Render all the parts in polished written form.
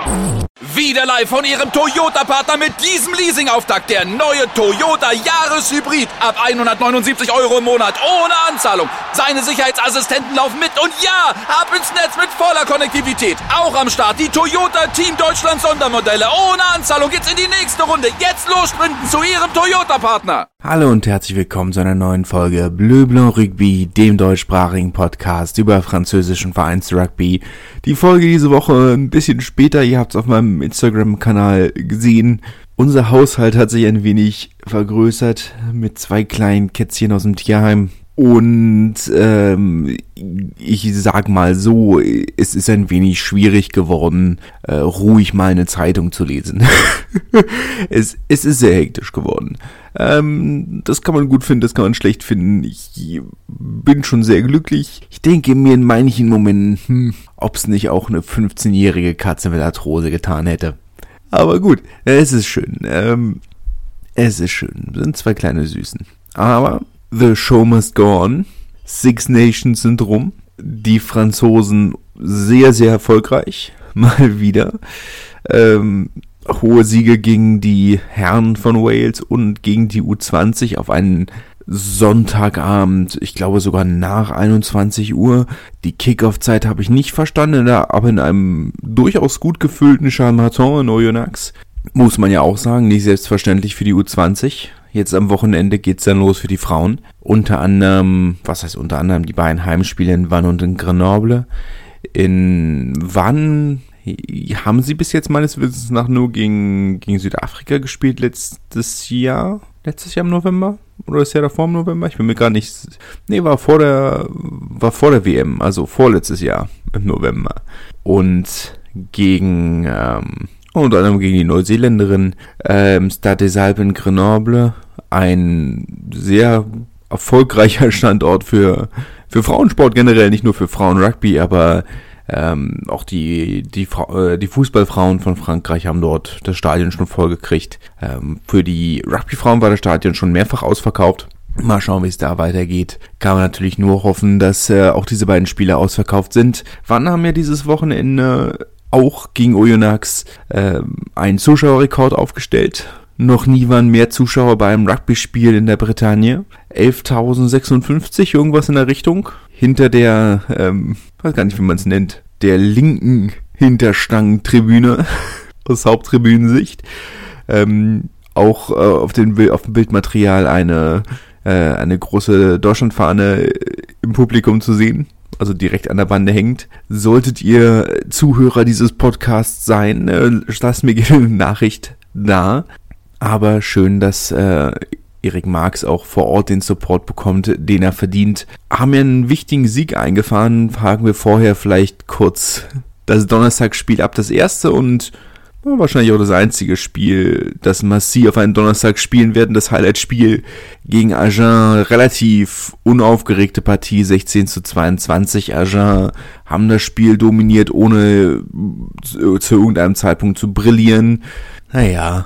Wieder live von Ihrem Toyota-Partner mit diesem Leasing-Auftakt. Der neue Toyota Jahreshybrid. Ab 179 € im Monat. Ohne Anzahlung. Seine Sicherheitsassistenten laufen mit. Und ja, ab ins Netz mit voller Konnektivität. Auch am Start die Toyota Team Deutschland Sondermodelle. Ohne Anzahlung geht's in die nächste Runde. Jetzt los sprinten zu Ihrem Toyota-Partner. Hallo und herzlich willkommen zu einer neuen Folge Bleu Blanc Rugby, dem deutschsprachigen Podcast über französischen Vereinsrugby. Die Folge diese Woche ein bisschen später, ihr habt es auf meinem Instagram-Kanal gesehen. Unser Haushalt hat sich ein wenig vergrößert mit 2 kleinen Kätzchen aus dem Tierheim. Und ich sag mal so, es ist ein wenig schwierig geworden, ruhig mal eine Zeitung zu lesen. Es ist sehr hektisch geworden. Das kann man gut finden, das kann man schlecht finden. Ich bin schon sehr glücklich. Ich denke mir in manchen Momenten, ob es nicht auch eine 15-jährige Katze mit Arthrose getan hätte. Aber gut, es ist schön. Es ist schön. Sind 2 kleine Süßen. Aber the show must go on. Six Nations sind rum. Die Franzosen sehr, sehr erfolgreich. Mal wieder. Hohe Siege gegen die Herren von Wales und gegen die U20 auf einen Sonntagabend, ich glaube sogar nach 21 Uhr. Die Kickoff-Zeit habe ich nicht verstanden, aber in einem durchaus gut gefüllten Charles-Martin in Oyonnax. Muss man ja auch sagen, nicht selbstverständlich für die U20. Jetzt am Wochenende geht's dann los für die Frauen. Unter anderem, die beiden Heimspiele in Vannes und in Grenoble. In Vannes haben sie bis jetzt meines Wissens nach nur gegen Südafrika gespielt letztes Jahr im November? Oder das Jahr davor im November? Ich bin mir gar nicht... Nee, war vor der WM, also vorletztes Jahr im November. Und unter anderem gegen die Neuseeländerin Stade des Alpes in Grenoble, ein sehr erfolgreicher Standort für Frauensport generell, nicht nur für Frauenrugby, aber auch die Fußballfrauen von Frankreich haben dort das Stadion schon vollgekriegt. Für die Rugbyfrauen war das Stadion schon mehrfach ausverkauft. Mal schauen, wie es da weitergeht. Kann man natürlich nur hoffen, dass auch diese beiden Spiele ausverkauft sind. Wann haben wir dieses Wochenende auch gegen Oyonnax einen Zuschauerrekord aufgestellt? Noch nie waren mehr Zuschauer bei einem Rugby-Spiel in der Bretagne. 11.056, irgendwas in der Richtung. Hinter der, weiß gar nicht, wie man es nennt, der linken Hinterstangentribüne aus Haupttribünensicht. Auch auf dem Bildmaterial eine große Deutschlandfahne im Publikum zu sehen. Also direkt an der Bande hängt. Solltet ihr Zuhörer dieses Podcasts sein, lasst mir gerne eine Nachricht da. Aber schön, dass Erik Marx auch vor Ort den Support bekommt, den er verdient. Haben wir einen wichtigen Sieg eingefahren, fragen wir vorher vielleicht kurz das Donnerstagsspiel ab, das erste und wahrscheinlich auch das einzige Spiel, das Massy auf einen Donnerstag spielen werden, das Highlight-Spiel gegen Agen. Relativ unaufgeregte Partie, 16:22. Agen haben das Spiel dominiert, ohne zu irgendeinem Zeitpunkt zu brillieren. Naja,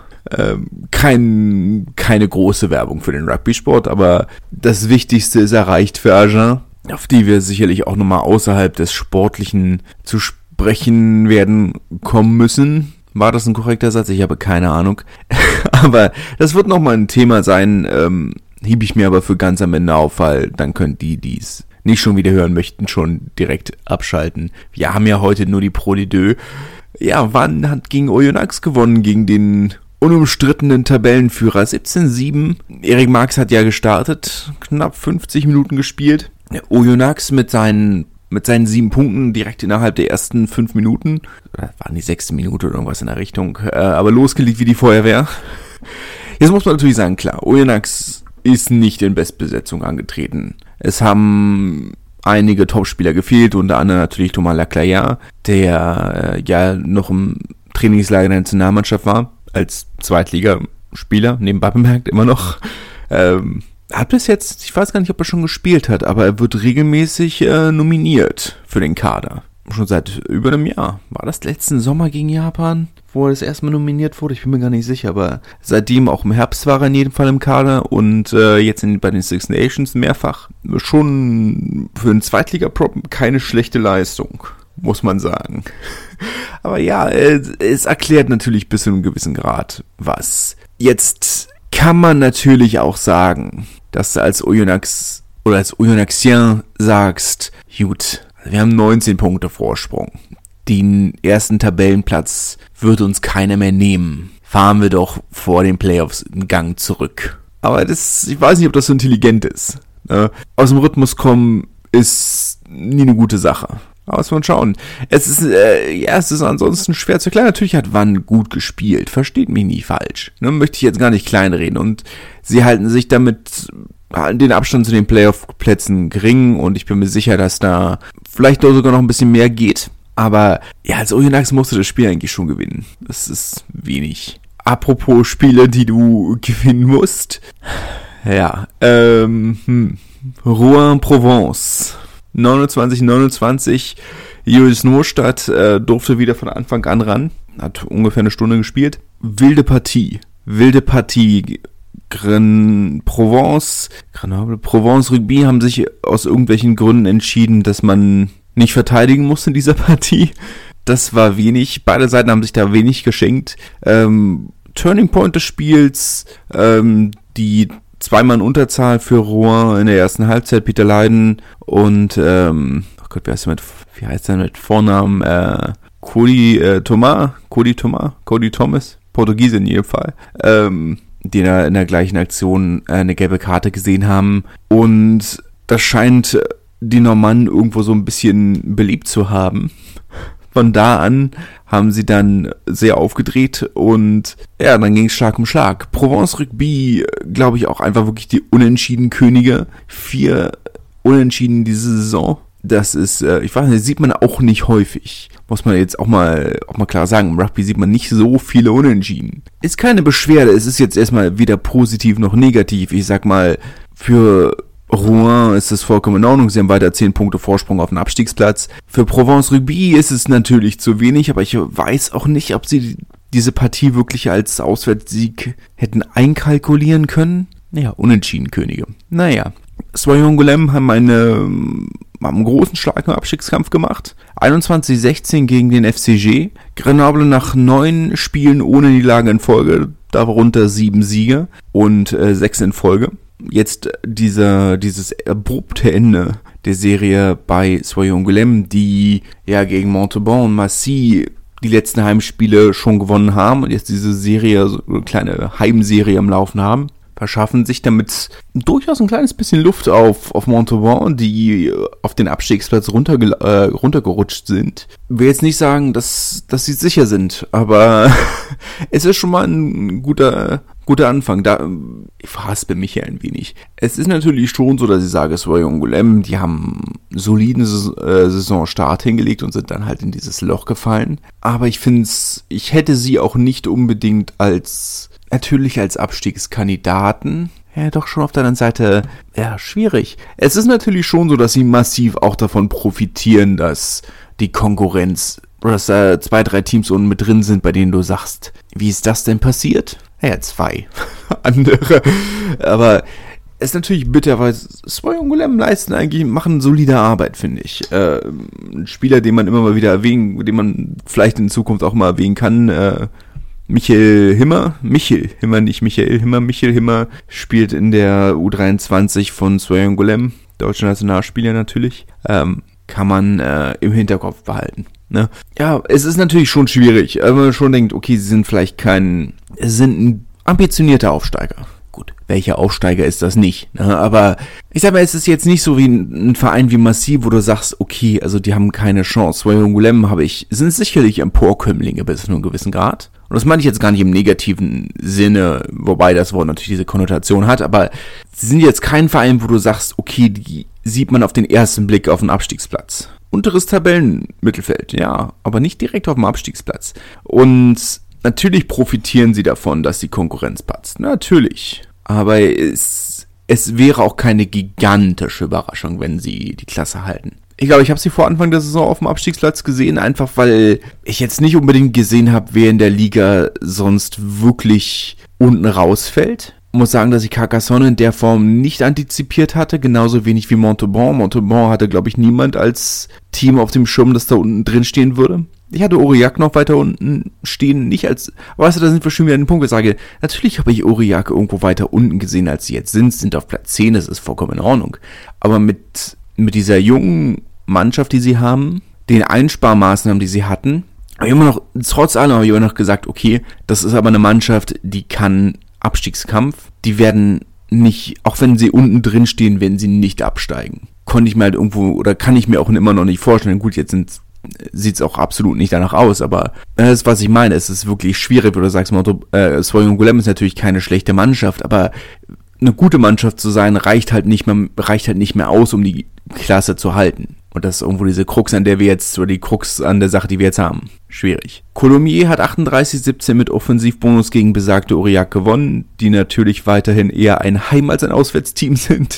keine große Werbung für den Rugby-Sport, aber das Wichtigste ist erreicht für Agen, auf die wir sicherlich auch nochmal außerhalb des Sportlichen zu sprechen werden kommen müssen. War das ein korrekter Satz? Ich habe keine Ahnung. Aber das wird nochmal ein Thema sein, hebe ich mir aber für ganz am Ende auf, weil dann können die es nicht schon wieder hören möchten, schon direkt abschalten. Wir haben ja heute nur die Pro de Deux. Ja, Vannes hat gegen Oyonnax gewonnen, gegen den unumstrittenen Tabellenführer 17:7. Erik Marx hat ja gestartet, knapp 50 Minuten gespielt. Oyonnax mit seinen 7 Punkten direkt innerhalb der ersten 5 Minuten. Oder waren die 6. Minute oder irgendwas in der Richtung. Aber losgelegt wie die Feuerwehr. Jetzt muss man natürlich sagen, klar, Oyonnax ist nicht in Bestbesetzung angetreten. Es haben einige Topspieler gefehlt, unter anderem natürlich Thomas Leclerc, der ja noch im Trainingslager der Nationalmannschaft war, als Zweitligaspieler, nebenbei bemerkt, immer noch. Hat bis jetzt, ich weiß gar nicht, ob er schon gespielt hat, aber er wird regelmäßig nominiert für den Kader. Schon seit über einem Jahr. War das letzten Sommer gegen Japan, wo er das erste Mal nominiert wurde? Ich bin mir gar nicht sicher, aber seitdem auch im Herbst war er in jedem Fall im Kader und jetzt bei den Six Nations mehrfach. Schon für einen Zweitliga-Prop keine schlechte Leistung. muss man sagen. Aber ja, es erklärt natürlich bis zu einem gewissen Grad was. Jetzt kann man natürlich auch sagen, dass du als Oyonnax oder als Oyonnaxien sagst, gut, wir haben 19 Punkte Vorsprung. Den ersten Tabellenplatz wird uns keiner mehr nehmen. Fahren wir doch vor den Playoffs einen Gang zurück. Aber ich weiß nicht, ob das so intelligent ist. Aus dem Rhythmus kommen ist nie eine gute Sache. Aber es wird schauen. Es ist ansonsten schwer zu erklären. Natürlich hat Wann gut gespielt. Versteht mich nie falsch. Möchte ich jetzt gar nicht kleinreden. Und sie halten sich damit den Abstand zu den Playoff-Plätzen gering. Und ich bin mir sicher, dass da vielleicht sogar noch ein bisschen mehr geht. Aber ja, als Oyonnax musst du das Spiel eigentlich schon gewinnen. Das ist wenig. Apropos Spiele, die du gewinnen musst. Ja, Rouen-Provence. 29-29. Julius Nostadt durfte wieder von Anfang an ran. Hat ungefähr eine Stunde gespielt. Wilde Partie. Provence Rugby haben sich aus irgendwelchen Gründen entschieden, dass man nicht verteidigen musste in dieser Partie. Das war wenig. Beide Seiten haben sich da wenig geschenkt. Turning Point des Spiels, die zweimal in Unterzahl für Rouen in der ersten Halbzeit, Peter Leiden und, wie heißt der mit Vornamen? Cody Thomas, Portugiese in jedem Fall, die da in der gleichen Aktion eine gelbe Karte gesehen haben. Und das scheint die Normannen irgendwo so ein bisschen beliebt zu haben. Von da an haben sie dann sehr aufgedreht und ja, dann ging es Schlag um Schlag. Provence Rugby, glaube ich, auch einfach wirklich die Unentschieden-Könige. 4 Unentschieden diese Saison. Das ist, ich weiß nicht, sieht man auch nicht häufig. Muss man jetzt auch mal klar sagen. Im Rugby sieht man nicht so viele Unentschieden. Ist keine Beschwerde, es ist jetzt erstmal weder positiv noch negativ. Ich sag mal, für Rouen ist es vollkommen in Ordnung. Sie haben weiter 10 Punkte Vorsprung auf den Abstiegsplatz. Für Provence Rugby ist es natürlich zu wenig, aber ich weiß auch nicht, ob sie diese Partie wirklich als Auswärtssieg hätten einkalkulieren können. Naja, Unentschieden-Könige. Naja, Soyons-Angoulême haben einen großen Schlag im Abstiegskampf gemacht. 21-16 gegen den FCG. Grenoble nach 9 Spielen ohne Niederlage in Folge, darunter 7 Siege und 6 in Folge. Jetzt dieses abrupte Ende der Serie bei Soyons-Angoulême, die ja gegen Montauban und Massy die letzten Heimspiele schon gewonnen haben und jetzt diese Serie, so eine kleine Heimserie am Laufen haben, verschaffen sich damit durchaus ein kleines bisschen Luft auf Montauban, die auf den Abstiegsplatz runtergerutscht sind. Ich will jetzt nicht sagen, dass sie sicher sind, aber es ist schon mal ein guter Anfang. Ich verhaspel mich hier ein wenig. Es ist natürlich schon so, dass ich sage, Soyons-Angoulême, die haben einen soliden Saisonstart hingelegt und sind dann halt in dieses Loch gefallen. Aber ich hätte sie auch nicht unbedingt als Abstiegskandidaten. Ja, doch schon auf der anderen Seite, ja, schwierig. Es ist natürlich schon so, dass sie massiv auch davon profitieren, dass die Konkurrenz, oder dass da 2, 3 Teams unten mit drin sind, bei denen du sagst, wie ist das denn passiert? Ja, 2 andere. Aber es ist natürlich bitter, weil Soyons-Angoulême machen solide Arbeit, finde ich. Ein Spieler, den man immer mal wieder den man vielleicht in Zukunft auch mal erwähnen kann, Michael Himmer spielt in der U23 von Soyons-Angoulême, deutscher Nationalspieler natürlich, kann man im Hinterkopf behalten. Ne? Ja, es ist natürlich schon schwierig, wenn man schon denkt, okay, sie sind ein ambitionierter Aufsteiger. Gut, welcher Aufsteiger ist das nicht? Ne? Aber ich sag mal, es ist jetzt nicht so wie ein Verein wie Massy, wo du sagst, okay, also die haben keine Chance. Soyons-Angoulême sind sicherlich Emporkömmlinge bis zu einem gewissen Grad. Und das meine ich jetzt gar nicht im negativen Sinne, wobei das Wort natürlich diese Konnotation hat, aber sie sind jetzt kein Verein, wo du sagst, okay, die sieht man auf den ersten Blick auf den Abstiegsplatz. Unteres Tabellenmittelfeld, ja, aber nicht direkt auf dem Abstiegsplatz. Und natürlich profitieren sie davon, dass die Konkurrenz patzt. Natürlich. Aber es wäre auch keine gigantische Überraschung, wenn sie die Klasse halten. Ich glaube, ich habe sie vor Anfang der Saison auf dem Abstiegsplatz gesehen, einfach weil ich jetzt nicht unbedingt gesehen habe, wer in der Liga sonst wirklich unten rausfällt. muss sagen, dass ich Carcassonne in der Form nicht antizipiert hatte, genauso wenig wie Montauban. Montauban hatte, glaube ich, niemand als Team auf dem Schirm, das da unten drin stehen würde. Ich hatte Aurillac noch weiter unten stehen, nicht als, weißt du, da sind wir schon wieder an den Punkt, wo ich sage, natürlich habe ich Aurillac irgendwo weiter unten gesehen, als sie jetzt sind auf Platz 10, das ist vollkommen in Ordnung. Aber mit dieser jungen Mannschaft, die sie haben, den Einsparmaßnahmen, die sie hatten, habe ich immer noch, trotz allem habe ich immer noch gesagt, okay, das ist aber eine Mannschaft, die kann Abstiegskampf, die werden nicht, auch wenn sie unten drin stehen, werden sie nicht absteigen. Konnte ich mir halt irgendwo, oder kann ich mir auch immer noch nicht vorstellen, gut, jetzt sieht es auch absolut nicht danach aus, aber das ist, was ich meine, es ist wirklich schwierig, wo du sagst, Soy Angoulême ist natürlich keine schlechte Mannschaft, aber eine gute Mannschaft zu sein, reicht halt nicht mehr aus, um die Klasse zu halten. Und das ist irgendwo diese Krux, die Krux an der Sache, die wir jetzt haben. Schwierig. Colomiers hat 38-17 mit Offensivbonus gegen besagte Aurillac gewonnen, die natürlich weiterhin eher ein Heim- als ein Auswärtsteam sind.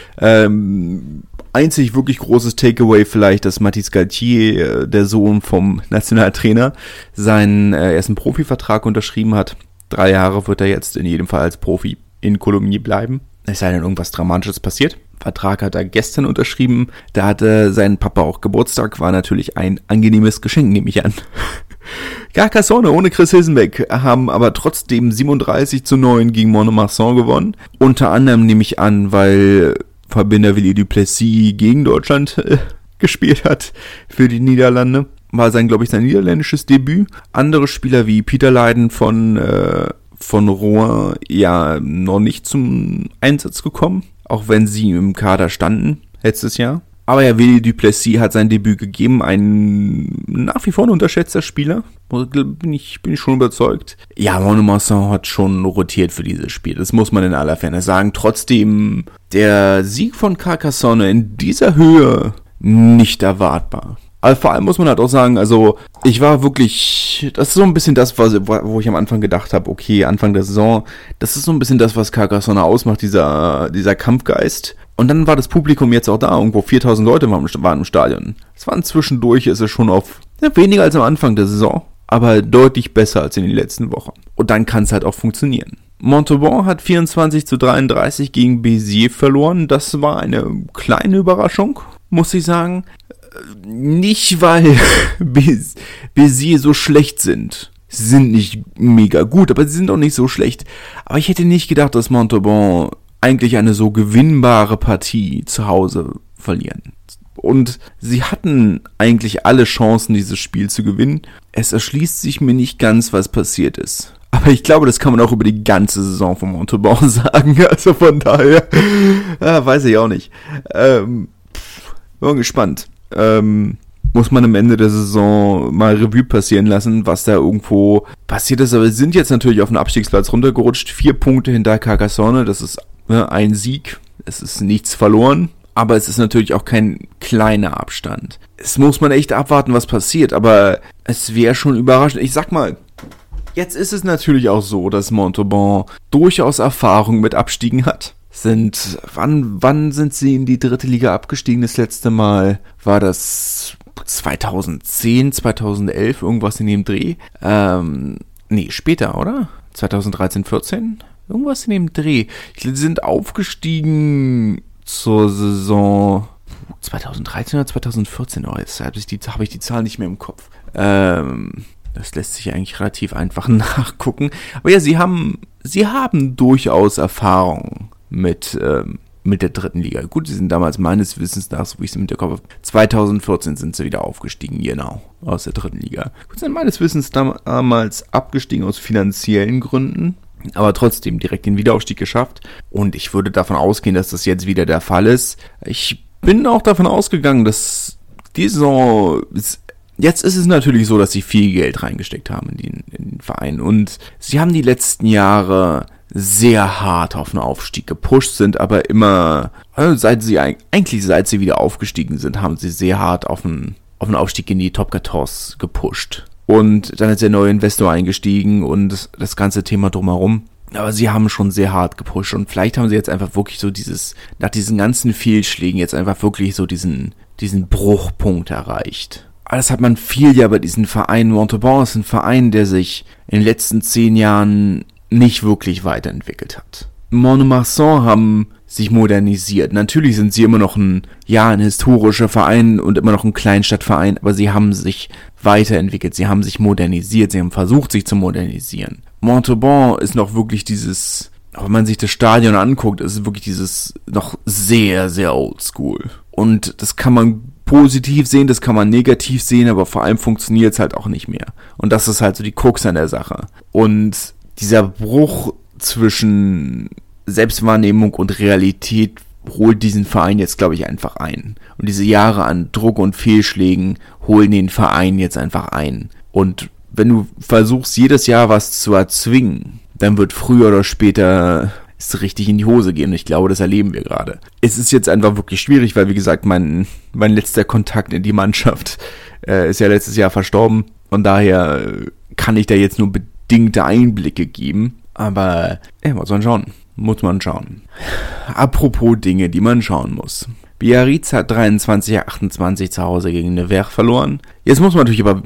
Einzig wirklich großes Takeaway vielleicht, dass Mathis Galtier, der Sohn vom Nationaltrainer, seinen ersten Profivertrag unterschrieben hat. 3 Jahre wird er jetzt in jedem Fall als Profi in Colomiers bleiben. Es sei denn, irgendwas Dramatisches passiert. Vertrag hat er gestern unterschrieben. Da hatte sein Papa auch Geburtstag. War natürlich ein angenehmes Geschenk, nehme ich an. Carcassonne ohne Chris Hilsenbeck haben aber trotzdem 37-9 gegen Mont-de-Marsan gewonnen. Unter anderem nehme ich an, weil Verbinder Willi Duplessis gegen Deutschland gespielt hat für die Niederlande. War glaube ich, sein niederländisches Debüt. Andere Spieler wie Peter Leiden von Rouen ja noch nicht zum Einsatz gekommen, auch wenn sie im Kader standen letztes Jahr. Aber ja, Willi Duplessis hat sein Debüt gegeben, ein nach wie vor ein unterschätzter Spieler, bin ich schon überzeugt. Ja, Mont-de-Marsan hat schon rotiert für dieses Spiel, das muss man in aller Fairness sagen. Trotzdem, der Sieg von Carcassonne in dieser Höhe nicht erwartbar. Aber vor allem muss man halt auch sagen, also ich war wirklich, das ist so ein bisschen das, wo ich am Anfang gedacht habe, okay, Anfang der Saison, das ist so ein bisschen das, was Carcassonne ausmacht, dieser Kampfgeist. Und dann war das Publikum jetzt auch da, irgendwo 4000 Leute waren im Stadion. Es waren zwischendurch, ist es schon auf weniger als am Anfang der Saison, aber deutlich besser als in den letzten Wochen. Und dann kann es halt auch funktionieren. Montauban hat 24-33 gegen Béziers verloren. Das war eine kleine Überraschung, muss ich sagen. Nicht, weil Béziers so schlecht sind. Sie sind nicht mega gut, aber sie sind auch nicht so schlecht. Aber ich hätte nicht gedacht, dass Montauban eigentlich eine so gewinnbare Partie zu Hause verlieren. Und sie hatten eigentlich alle Chancen, dieses Spiel zu gewinnen. Es erschließt sich mir nicht ganz, was passiert ist. Aber ich glaube, das kann man auch über die ganze Saison von Montauban sagen. Also von daher, weiß ich auch nicht. Bin gespannt. Muss man am Ende der Saison mal Revue passieren lassen, was da irgendwo passiert ist. Aber sie sind jetzt natürlich auf den Abstiegsplatz runtergerutscht. 4 Punkte hinter Carcassonne, das ist ein Sieg. Es ist nichts verloren, aber es ist natürlich auch kein kleiner Abstand. Es muss man echt abwarten, was passiert, aber es wäre schon überraschend. Ich sag mal, jetzt ist es natürlich auch so, dass Montauban durchaus Erfahrung mit Abstiegen hat. Wann sind sie in die 3. Liga abgestiegen? Das letzte Mal war das 2010, 2011, irgendwas in dem Dreh. Später, oder? 2013, 14? Irgendwas in dem Dreh. Die sind aufgestiegen zur Saison 2013 oder 2014. Oh, jetzt habe ich die Zahl nicht mehr im Kopf. Das lässt sich eigentlich relativ einfach nachgucken. Aber ja, sie haben durchaus Erfahrung mit der 3. Liga. Gut, sie sind damals meines Wissens nach, so wie ich es im Hinterkopf habe, 2014 sind sie wieder aufgestiegen, genau, aus der 3. Liga. Gut, sind meines Wissens damals abgestiegen aus finanziellen Gründen, aber trotzdem direkt den Wiederaufstieg geschafft. Und ich würde davon ausgehen, dass das jetzt wieder der Fall ist. Ich bin auch davon ausgegangen, dass die Saison jetzt ist es natürlich so, dass sie viel Geld reingesteckt haben in den Verein. Und sie haben die letzten Jahre sehr hart auf den Aufstieg gepusht, sind aber immer, seit sie wieder aufgestiegen sind, haben sie sehr hart auf den Aufstieg in die Top 14 gepusht. Und dann ist der neue Investor eingestiegen und das ganze Thema drumherum. Aber sie haben schon sehr hart gepusht und vielleicht haben sie jetzt einfach wirklich so nach diesen ganzen Fehlschlägen jetzt einfach wirklich so diesen Bruchpunkt erreicht. Aber das hat man viel ja bei diesem Verein. Montauban ist ein Verein, der sich in den letzten 10 Jahren nicht wirklich weiterentwickelt hat. Mont-de-Marsan haben sich modernisiert. Natürlich sind sie immer noch ein historischer Verein und immer noch ein Kleinstadtverein, aber sie haben sich weiterentwickelt, sie haben sich modernisiert, sie haben versucht, sich zu modernisieren. Montauban ist noch wirklich dieses, wenn man sich das Stadion anguckt, ist es wirklich dieses noch sehr, sehr oldschool. Und das kann man positiv sehen, das kann man negativ sehen, aber vor allem funktioniert es halt auch nicht mehr. Und das ist halt so die Krux an der Sache. Und dieser Bruch zwischen Selbstwahrnehmung und Realität holt diesen Verein jetzt, glaube ich, einfach ein. Und diese Jahre an Druck und Fehlschlägen holen den Verein jetzt einfach ein. Und wenn du versuchst, jedes Jahr was zu erzwingen, dann wird früher oder später es richtig in die Hose gehen. Und ich glaube, das erleben wir gerade. Es ist jetzt einfach wirklich schwierig, weil, wie gesagt, mein letzter Kontakt in die Mannschaft ist ja letztes Jahr verstorben. Von daher kann ich da jetzt nur bedingte Einblicke geben. Aber, muss man schauen. Apropos Dinge, die man schauen muss. Biarritz hat 23-28 zu Hause gegen Nevers verloren. Jetzt muss man natürlich aber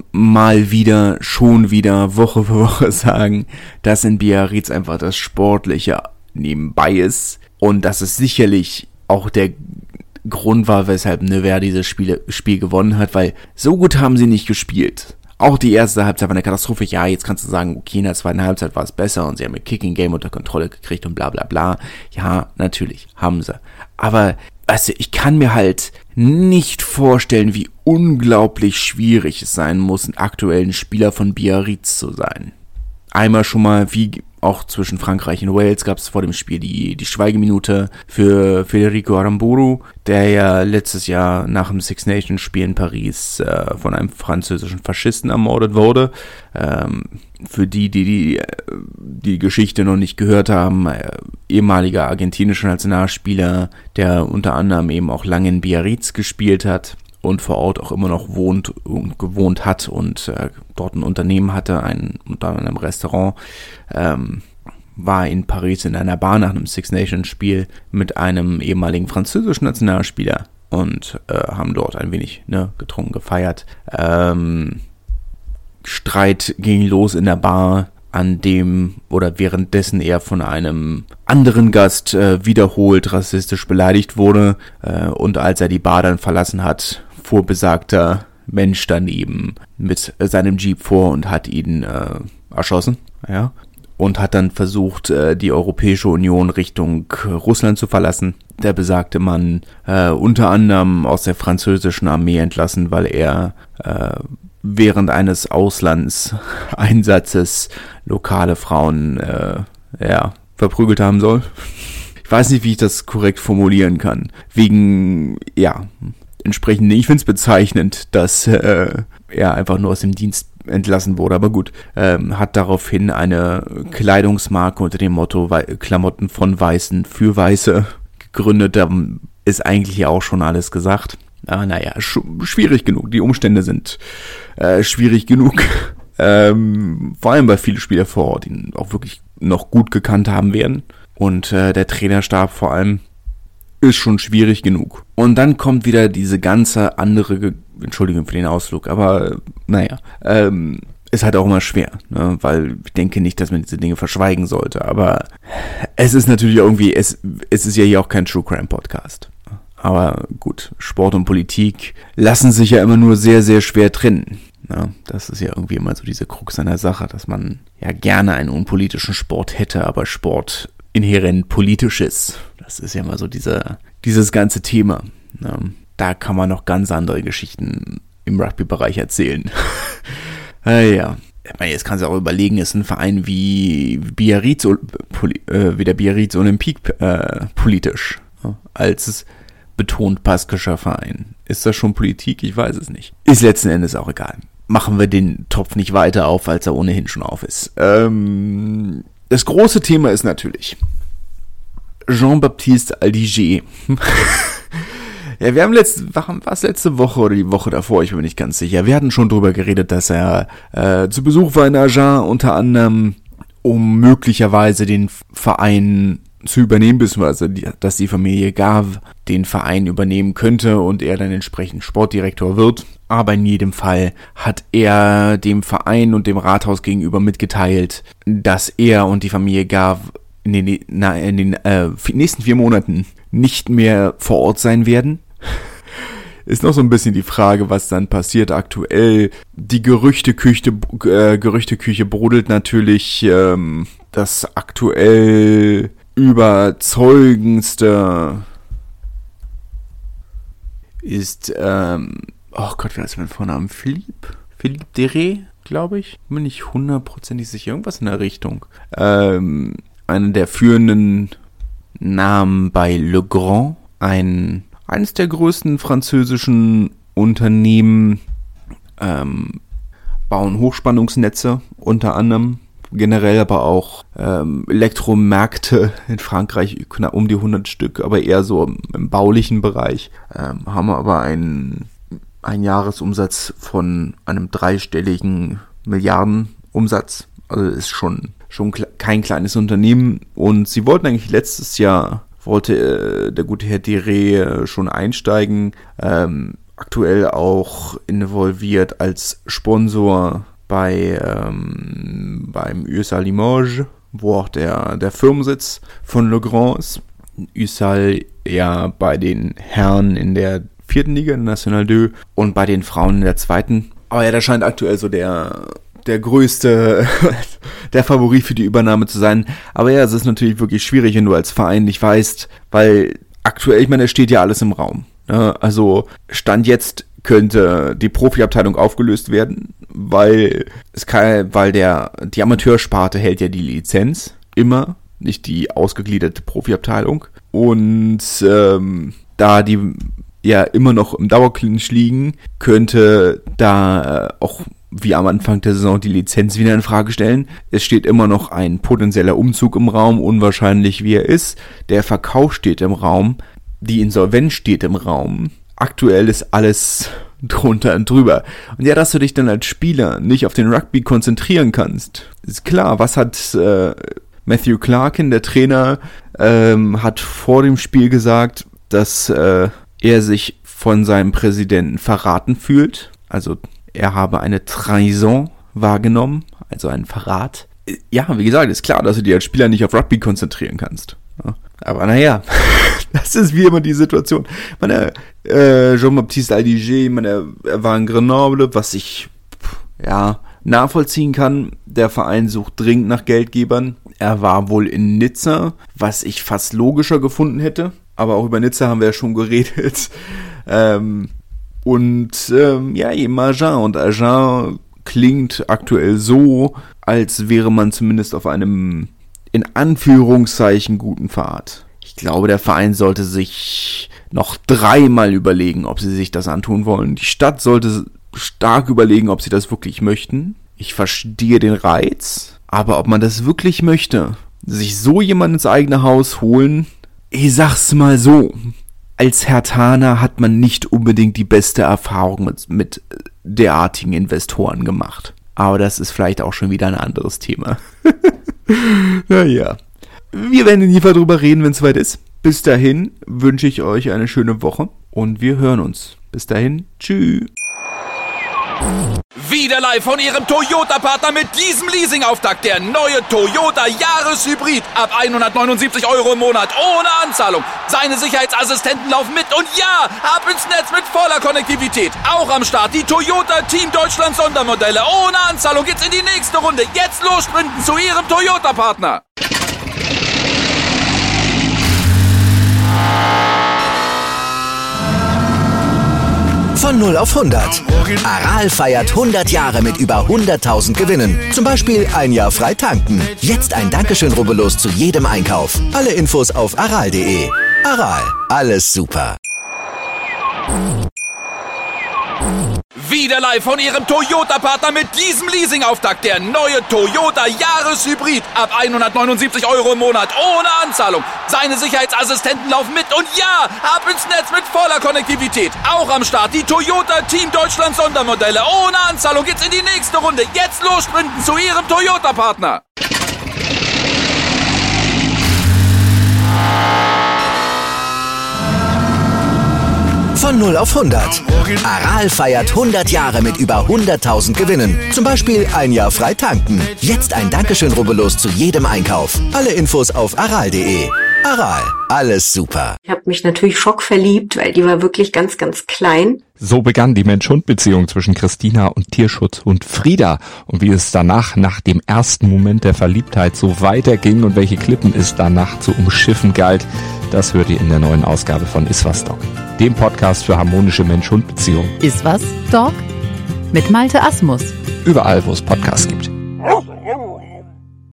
schon wieder, Woche für Woche sagen, dass in Biarritz einfach das Sportliche nebenbei ist. Und dass es sicherlich auch der Grund war, weshalb Nevers dieses Spiel gewonnen hat, weil so gut haben sie nicht gespielt. Auch die erste Halbzeit war eine Katastrophe. Ja, jetzt kannst du sagen, okay, in der zweiten Halbzeit war es besser und sie haben ihr Kicking-Game unter Kontrolle gekriegt und bla bla bla. Ja, natürlich, haben sie. Aber, ich kann mir halt nicht vorstellen, wie unglaublich schwierig es sein muss, ein aktuellen Spieler von Biarritz zu sein. Einmal schon mal, wie auch zwischen Frankreich und Wales, gab es vor dem Spiel die Schweigeminute für Federico Aramburu, der ja letztes Jahr nach dem Six Nations Spiel in Paris von einem französischen Faschisten ermordet wurde. Für die Geschichte noch nicht gehört haben, ehemaliger argentinischer Nationalspieler, der unter anderem eben auch lange in Biarritz gespielt hat und vor Ort auch immer noch gewohnt hat und dort ein Unternehmen hatte, unter anderem Restaurant, war in Paris in einer Bar nach einem Six Nations Spiel mit einem ehemaligen französischen Nationalspieler und haben dort ein wenig getrunken, gefeiert. Streit ging los in der Bar, an dem oder währenddessen er von einem anderen Gast wiederholt rassistisch beleidigt wurde und als er die Bar dann verlassen hat, fuhr besagter Mensch daneben mit seinem Jeep vor und hat ihn erschossen, ja, und hat dann versucht, die Europäische Union Richtung Russland zu verlassen. Der besagte Mann unter anderem aus der französischen Armee entlassen, weil er während eines Auslandseinsatzes lokale Frauen verprügelt haben soll. Ich weiß nicht, wie ich das korrekt formulieren kann. Entsprechend, ich finde es bezeichnend, dass er einfach nur aus dem Dienst entlassen wurde, aber gut, hat daraufhin eine Kleidungsmarke unter dem Motto Klamotten von Weißen für Weiße gegründet. Da ist eigentlich auch schon alles gesagt. Schwierig genug. Die Umstände sind schwierig genug. Vor allem, weil viele Spieler vor Ort ihn auch wirklich noch gut gekannt haben werden. Und der Trainerstab vor allem ist schon schwierig genug. Und dann kommt wieder diese ganze andere, Entschuldigung für den Ausflug, aber ist halt auch immer schwer, ne? Weil ich denke nicht, dass man diese Dinge verschweigen sollte. Aber es ist natürlich irgendwie, es ist ja hier auch kein True Crime Podcast. Aber gut, Sport und Politik lassen sich ja immer nur sehr, sehr schwer trennen. Ja, das ist ja irgendwie immer so diese Krux an der Sache, dass man ja gerne einen unpolitischen Sport hätte, aber Sport inhärent politisch ist. Das ist ja immer so dieses ganze Thema. Ja, da kann man noch ganz andere Geschichten im Rugby-Bereich erzählen. Jetzt kannst du auch überlegen, ist ein Verein wie Biarritz, der Biarritz Olympique politisch, als betont baskischer Verein. Ist das schon Politik? Ich weiß es nicht. Ist letzten Endes auch egal. Machen wir den Topf nicht weiter auf, als er ohnehin schon auf ist. Das große Thema ist natürlich Jean-Baptiste Aldiger. Ja, wir haben letzte Woche oder die Woche davor, ich bin mir nicht ganz sicher. Wir hatten schon drüber geredet, dass er zu Besuch war in Agen, unter anderem, um möglicherweise den Verein zu übernehmen, beziehungsweise dass die Familie Gave den Verein übernehmen könnte und er dann entsprechend Sportdirektor wird. Aber in jedem Fall hat er dem Verein und dem Rathaus gegenüber mitgeteilt, dass er und die Familie Gave in den nächsten 4 Monaten nicht mehr vor Ort sein werden. Ist noch so ein bisschen die Frage, was dann passiert aktuell. Die Gerüchteküche brodelt natürlich. Das aktuell überzeugendste ist, oh Gott, wie heißt mein Vornamen? Philippe Deray, glaube ich. Bin nicht 100% sicher. Irgendwas in der Richtung. Einer der führenden Namen bei Legrand. Eines der größten französischen Unternehmen, bauen Hochspannungsnetze unter anderem. Generell aber auch Elektromärkte in Frankreich, um die 100 Stück, aber eher so im baulichen Bereich. Haben aber einen Jahresumsatz von einem 3-stelligen Milliardenumsatz. Also ist schon kein kleines Unternehmen. Und sie wollten eigentlich letztes Jahr, der gute Herr Deray schon einsteigen. Aktuell auch involviert als Sponsor beim USAL Limoges, wo auch der Firmensitz von Legrand ist. USAL ja bei den Herren in der 4. Liga, National 2, und bei den Frauen in der 2. Aber ja, da scheint aktuell so der größte, der Favorit für die Übernahme zu sein. Aber ja, es ist natürlich wirklich schwierig, wenn du als Verein nicht weißt, weil aktuell, ich meine, es steht ja alles im Raum. Also Stand jetzt könnte die Profiabteilung aufgelöst werden, weil die Amateursparte hält ja die Lizenz immer, nicht die ausgegliederte Profiabteilung. Und da die ja immer noch im Dauerclinch liegen, könnte da auch wie am Anfang der Saison die Lizenz wieder in Frage stellen. Es steht immer noch ein potenzieller Umzug im Raum, unwahrscheinlich wie er ist. Der Verkauf steht im Raum, die Insolvenz steht im Raum. Aktuell ist alles drunter und drüber. Und ja, dass du dich dann als Spieler nicht auf den Rugby konzentrieren kannst, ist klar. Was hat Matthew Clarkin, der Trainer, hat vor dem Spiel gesagt, dass er sich von seinem Präsidenten verraten fühlt. Also er habe eine Trahison wahrgenommen, also einen Verrat. Ja, wie gesagt, ist klar, dass du dich als Spieler nicht auf Rugby konzentrieren kannst. Aber naja, das ist wie immer die Situation. Jean-Baptiste Aldiger, er war in Grenoble, was ich nachvollziehen kann. Der Verein sucht dringend nach Geldgebern. Er war wohl in Nizza, was ich fast logischer gefunden hätte. Aber auch über Nizza haben wir ja schon geredet. Marjan und Agen klingt aktuell so, als wäre man zumindest auf einem, in Anführungszeichen, guten Pfad. Ich glaube, der Verein sollte sich noch 3-mal überlegen, ob sie sich das antun wollen. Die Stadt sollte stark überlegen, ob sie das wirklich möchten. Ich verstehe den Reiz, aber ob man das wirklich möchte, sich so jemanden ins eigene Haus holen, ich sag's mal so, als Herthaner hat man nicht unbedingt die beste Erfahrung mit derartigen Investoren gemacht. Aber das ist vielleicht auch schon wieder ein anderes Thema. Naja, wir werden nie drüber reden, wenn es soweit ist. Bis dahin wünsche ich euch eine schöne Woche und wir hören uns. Bis dahin, tschüss. Wieder live von Ihrem Toyota-Partner mit diesem Leasing-Auftakt. Der neue Toyota Jahreshybrid. Ab 179 € im Monat. Ohne Anzahlung. Seine Sicherheitsassistenten laufen mit. Und ja, ab ins Netz mit voller Konnektivität. Auch am Start die Toyota Team Deutschland Sondermodelle. Ohne Anzahlung geht's in die nächste Runde. Jetzt los sprinten zu Ihrem Toyota-Partner. Von 0 auf 100. Aral feiert 100 Jahre mit über 100.000 Gewinnen. Zum Beispiel ein Jahr frei tanken. Jetzt ein Dankeschön, rubbellos zu jedem Einkauf. Alle Infos auf aral.de. Aral, alles super. Wieder live von Ihrem Toyota-Partner mit diesem Leasing-Auftakt. Der neue Toyota Jahreshybrid. Ab 179 € im Monat. Ohne Anzahlung. Seine Sicherheitsassistenten laufen mit. Und ja, ab ins Netz mit voller Konnektivität. Auch am Start die Toyota Team Deutschland Sondermodelle. Ohne Anzahlung geht's in die nächste Runde. Jetzt los sprinten zu Ihrem Toyota-Partner. Von 0 auf 100. Aral feiert 100 Jahre mit über 100.000 Gewinnen. Zum Beispiel ein Jahr frei tanken. Jetzt ein Dankeschön, rubbellos zu jedem Einkauf. Alle Infos auf aral.de. Aral, alles super. Ich habe mich natürlich schockverliebt, weil die war wirklich ganz, ganz klein. So begann die Mensch-Hund-Beziehung zwischen Christina und Tierschutzhund Frieda. Und wie es danach, nach dem ersten Moment der Verliebtheit, so weiterging und welche Klippen es danach zu umschiffen galt, das hört ihr in der neuen Ausgabe von Iswas Dog, dem Podcast für harmonische Mensch-Hund-Beziehungen. Iswas Dog mit Malte Asmus. Überall, wo es Podcasts gibt.